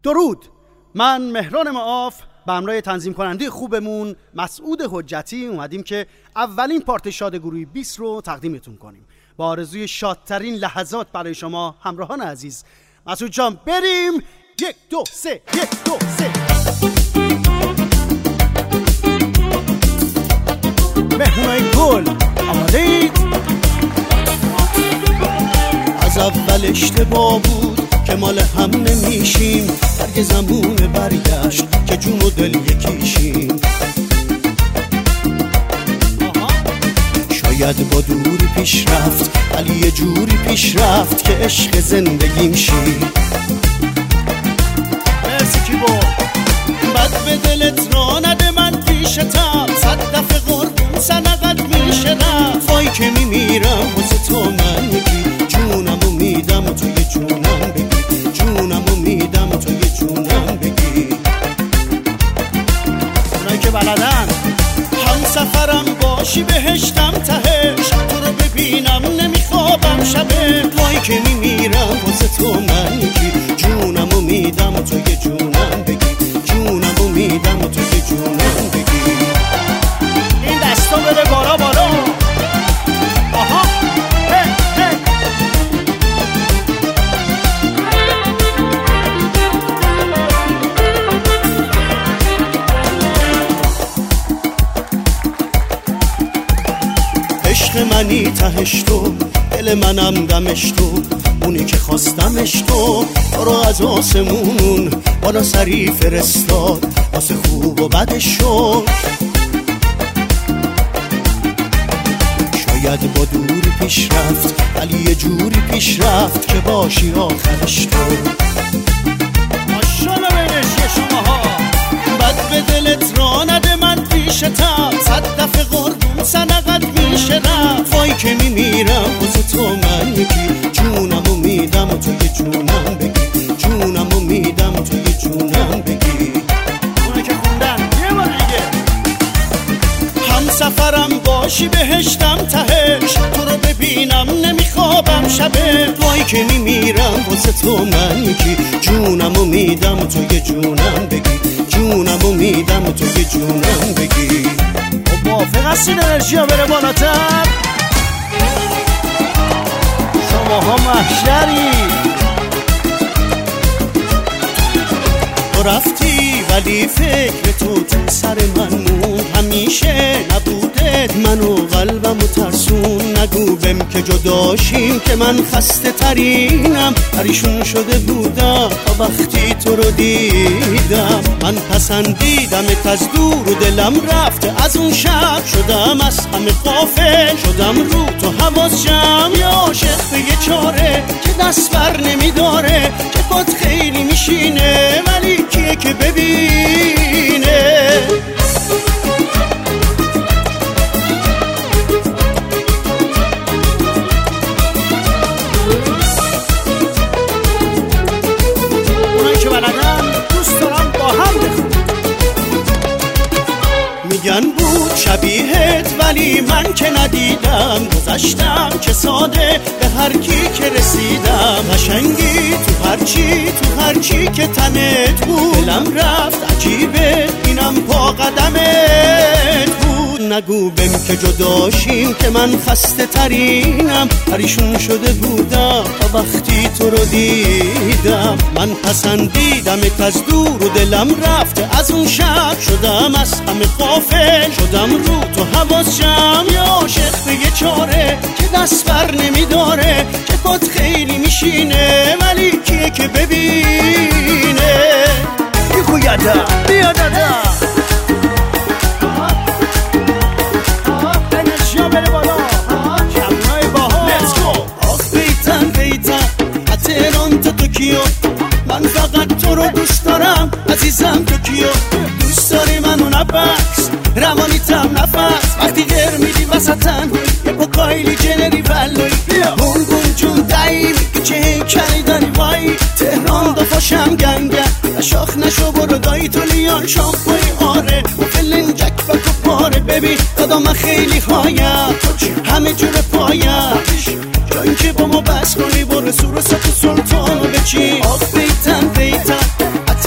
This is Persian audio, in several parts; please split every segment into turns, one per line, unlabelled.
درود، من مهران معاف به همراه تنظیم کننده خوبمون مسعود حجتی اومدیم که اولین پارت شاد گروهی 20 رو تقدیمتون کنیم با آرزوی شادترین لحظات برای شما همراهان عزیز. مسعود جان بریم. 1 2 3 1 2 3 مهمونای گل آماده اید؟
از اول اشتباه بود که مال هم نمیشیم، هرگز زمونه برگشت که جون و دل یکیشیم. شاید با دوری پیش رفت ولی یه جوری پیش رفت که عشق زندگیم شید.
مرسی کیبو.
بد به دلت را نده من پیشتم، 100 دفعه قربون سنقت میشه رفت. وای که میمیرم واسه تو من یکی، جونمو میدم تو یه جونم بگی، جونمو میدم تو یه جونم بگی.
اونایی که بلدن
هم سفرم باشی بهشتم تهش، تو رو ببینم نمیخوابم شبه. وای که میمیرم واسه تو من یکی، جونمو میدم تو یه جونم بگی، جونمو میدم تو یه جونم بگی.
این دستا بده بالا بالا. آها هی هی.
عشق منی تهش تو، دل منم دمش تو، اونی که خواستمش تو رو از آسمون بالا سری فرستاد واسه خوب و بدش شد. شاید با دوری پیش رفت ولی یه جوری پیش رفت که باشی آخرش تو.
ماشالله بینش شماها.
بد به دلت را نده من پیشتم، 100 دفعه قربون سنقت میشه رفت. وای که میمیرم واسه تو من یکی، جونمو میدم تو یه جونم بگی، جونمو میدم تو یه جونم بگی.
اونایی که خوندن یه بار دیگه.
هم سفرم باشی بهشتم تهش، تو رو ببینم نمیخوابم شبه. وای که میمیرم واسه تو من یکی، جونمو میدم تو یه جونم بگی، جونمو میدم تو یه جونم بگی.
خب موافق هستین انرژی ها بره بالاتر؟ شماها محشری.
تو رفتی ولی فکر تو سر من موند، همیشه نبودت منو قلبمو ترسون. نگو بهم که جداشیم که من خسته ترینم، پریشون شده بودم تا وقتی تو رو دیدم. من پسندیدمت از دور و دلم رفته از اون شب، شدم از همه غافل، شدم رو تو حواس جمع. یا عاشق به یه چاره که دست بر نمیداره، که پات خیلی میشینه ولی کیه که ببینه.
اونایی که بلدن دوست دارم با هم بخون.
میگن بود شبیهت ولی من که ندیدم، گذشتم که ساده به هر کی که رسیدم. قشنگی تو هرچی که تنت بود، دلم رفت عجیبه اینم پا قدمت بود. نگو بهم که جداشیم که من خسته ترینم، پریشون شده بودم تا وقتی تو رو دیدم. من پسندیدمت از دور و دلم رفته از اون شب، شدم از همه غافل، شدم رو تو حواس جمع. یا عاشق به یه چاره که دست بر نمیداره، که پات خیلی میشینه ولی کیه که ببینه.
یکو یادا بیا دادا. انرژی ها بره بالا. جمعای باها.
Let's go. آخ بیتن تهران تا توکیو، من فقط تو رو دوست دارم عزیزم. توکیو دوست داری منو نبرس، روانیتم نفس. وقتی گر میدی وسطن یه پا کایلی جنری ولوی، بلبون جون دایی چه هیکلی داری وای. تهران دفاشم گنگه شاخ نشو برو دایی تو لیان شامپوی آره و فلنجک و تو پاره. ببین دادا من خیلی هایم همه جور پایم، جایی که با ما بس کنی برو سور و سط و سلطان و بچین. آف بیتن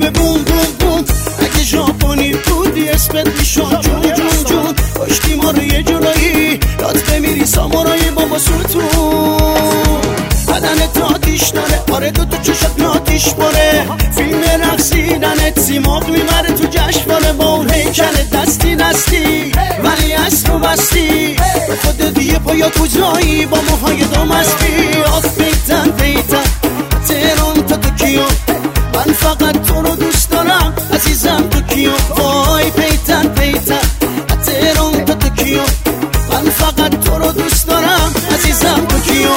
بوم بوم بوم اگه ژاپنی بودی اسمت میشد جون جون جون کشتی ما رو یه جلایی داد بمیری سامورایی بابا ستون بدنت آتیش داره آره دو چشت ناتیش باره فیلم رقصیدنت سیماق میبره تو جشنواره با اون هیکل دستی دستی ولی از تو بستی به خود دیگه پایا کجایی با موهای دامستی آف پیتن پیتن تهران تا توکیو من فقط تو رو دوست دارم عزیزم توکیو وای پیتن پیتن تهران تا توکیو من فقط تو رو دوست دارم عزیزم توکیو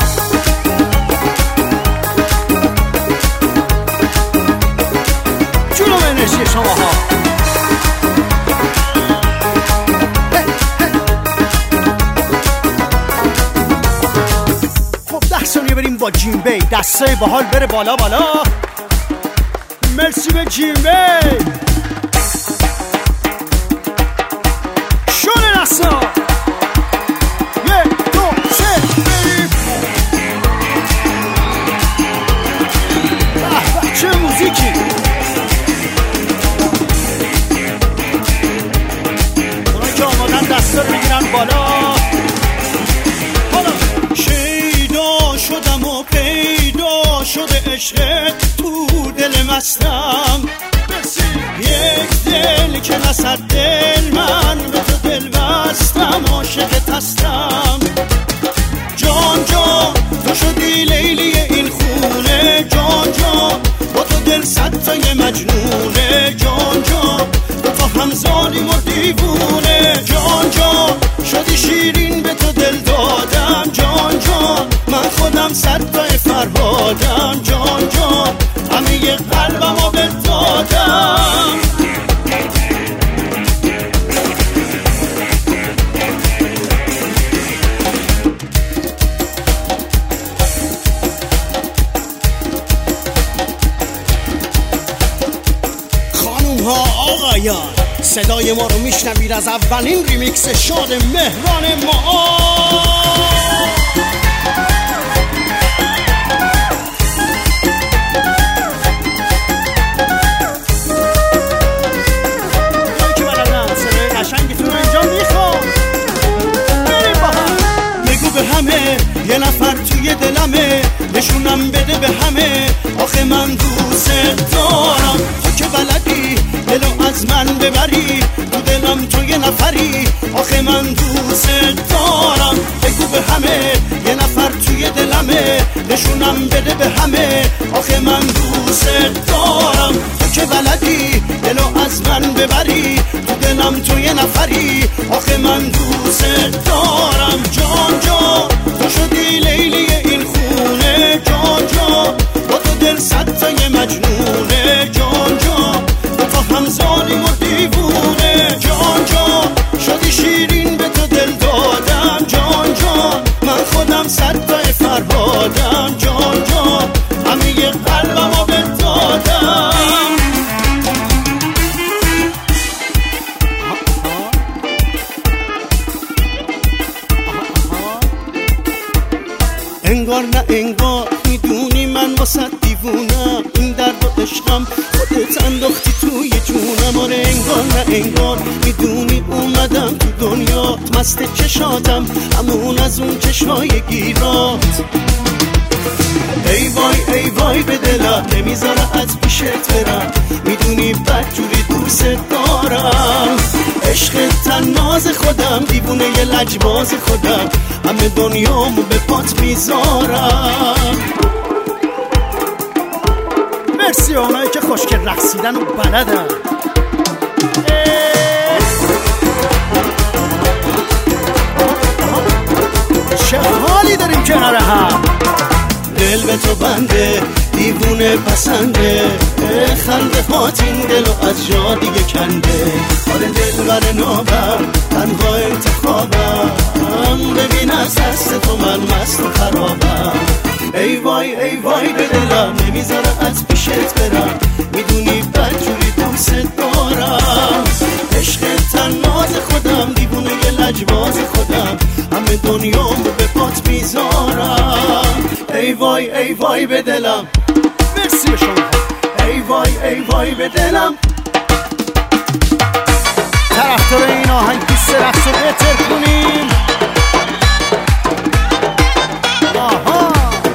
جلو انرژی شماها خب 10 ثانیه بریم با جیمبی دستای باحال بره بالا بالا مرسی به جیمبی شونه نسا 1 2 3 به چه موزیکی اونایی که آمادن دستا رو بگیرن بالا
شیدا شدم و پیدا شده عشقت تو دل مستم یک دل که نصد دل من به تو دل بستم عاشقت هستم جان جان تو شدی لیلی این خونه جان جان با تو دل صد تای مجنونه جان جان تو همزادیم و دیوونه جان جان شدی شیرین به تو دل دادم جان جان من خودم صد تای فرهادم جان جان همه قلبم رو به دادم خانوم ها آقایان صدای ما رو میشنوید از اولین ریمیکس شاد مهران ما یه نفر توی دلمه نشونم بده به همه آخه من دوست دارم تو که بلدی دلو از من ببری تو دلم تو یه نفری آخه من دوست دارم بگو به همه یه نفر توی دلمه نشونم بده به همه آخه من دوست دارم تو که بلدی دلو از من ببری تو دلم تو یه نفری آخه من دوست دارم جان جان تو شدی لیلی این خونه جان جان با تو دل صد تای مجنونه جان جان تو همزادیم و دیوونه جان جان شدی شیرین به تو دل دادم جان جان من خودم صد تای فرهادم جان جان همه قلبم رو به دادم انگار نه انگار میدونی من واسه دیوونم این درد و عشقم خودت انداختی توی جونم آره انگار نه انگار میدونی اومدم تو دنیات مست چشاتم همون از اون چشای گیرات ای وای به دلم نمیذاره از پیشت برم میدونی بدجوری دوست دارم عشق تناز خودم دیوونه یه لجباز خودم همه دنیامو به پات میذارم
مرسی اونایی که خوشگل رقصیدن و بلدن چه حالی داریم کنار هم
دل به تو بنده دیوونه پسنده خنده هات این دلو از جا دیگه کنده آره دل بر نابم تنها انتخابم ببین از دست تو من مست و خرابم ای وای به دلم نمیذاره از پیشت برم میدونی بدجوری دوست دارم عشق تناز خودم دیوونه یه لجباز خودم همه دنیامو به پات میذارم ای وای به دلم
مرسی به شما
ای ای وای به دلم.
طرفدار این آهنگ پیست رقص رو بهتر کنیم. آها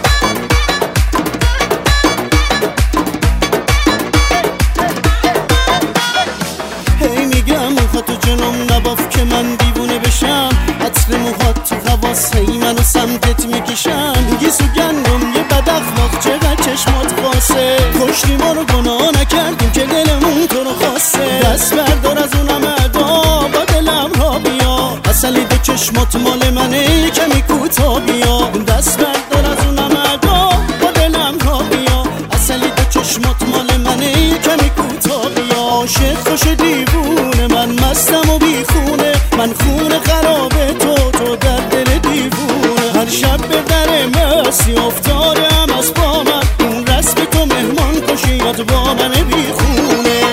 هی میگم موهات تو جلوم نباف که من دیوونه بشم، عطر موهات تو حواس هی منو سمتت میکشم. میگی سوگندم یه بد اخلاق چقدر چشمات خاصه، کشتی ما رو گناه نکردیم که دلمون تو رو خواسته. دست بردار از اونم ادا با دلم را بیا، اصلی دو چشمات مال منه کمی کوتا بیا. دست بردار از اونم ادا با دلم را بیا، اصلی دو چشمات مال منه کمی کوتا بیا. عاشق خوش دیوونه من مستم و بیخونه، من خونه خرابه تو در دل دیوونه. هر شب به در مسی افتادم از با من، اون رسم تو مهمان کشیات با من بیخونه.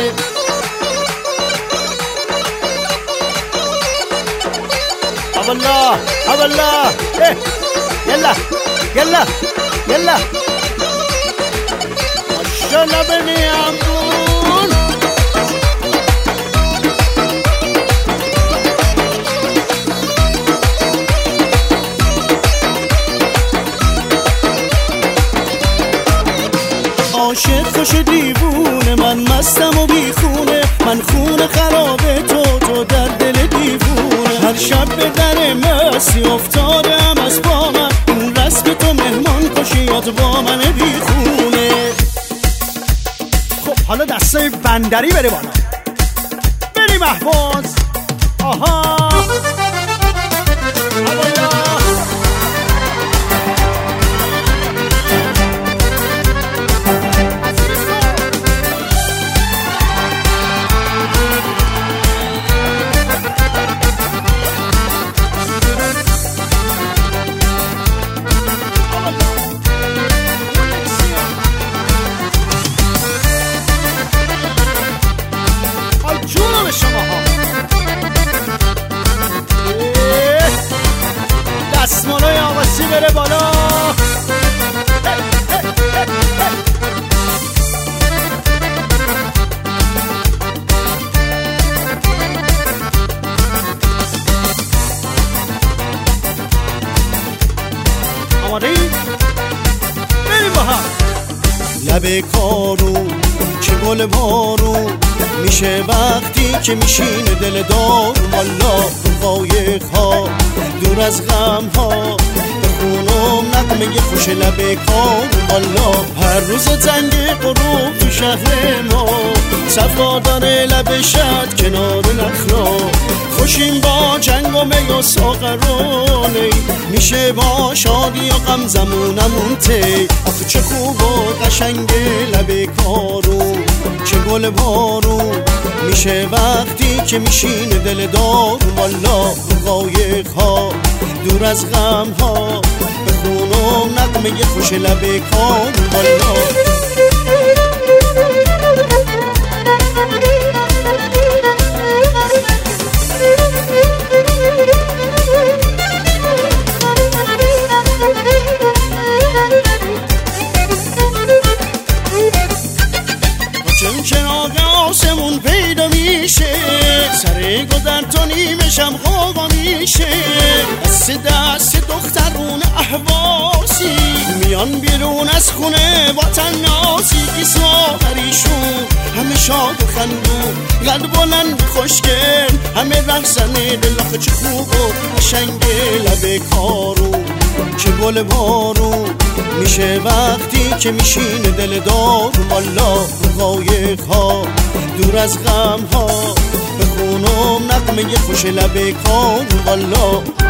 اولا اولا یلا یلا یلا ماشالله بنی امون.
عاشق خوش دیوونه من مستم و بیخونه، من خونه خرابه تو در دل دیوونه. هر شب به در مسی افتادم از با من، اون رسم تو مهمان کشیات با من بیخونه.
خب حالا دستای بندری بره بالا، بری محفوظ. آها دستمالای آواسی بره بالا. آماده ای؟ بریم با هم.
لب کارو چه گل بارو میشه وقتی که میشینه دل دار. والا قایق ها دور از غم ها بخونم نغمه خوش لب کار. والا هر روز تنگ غروب تو شهر ما صفا داره لب شد کنار نخلا. خوشیم با جنگ و می و ساغرانه میشه با شادی و غم زمونمون تی. آخه چه خوب و قشنگ لب کارو چه گل بارو میشه وقتی که میشینه دل دار. والا قایق ها دور از غم ها بخونم نغمه خوش لب کار. والا چراغ آسمون پیدا میشه، سر گذر تا نیمه شب خوابا میشه. دست دخترون احواسی میان بیرون از خونه با تناسی. بیساغریشون همه شاد و خندون، قد بلند خوشگل همه رقصنه. دل چه خوب و قشنگ لب کارو چه گل بارو میشه وقتی که میشینه دل دار. والا قایق ها دور از غم ها بخونم نغمه خوش لب کار. والا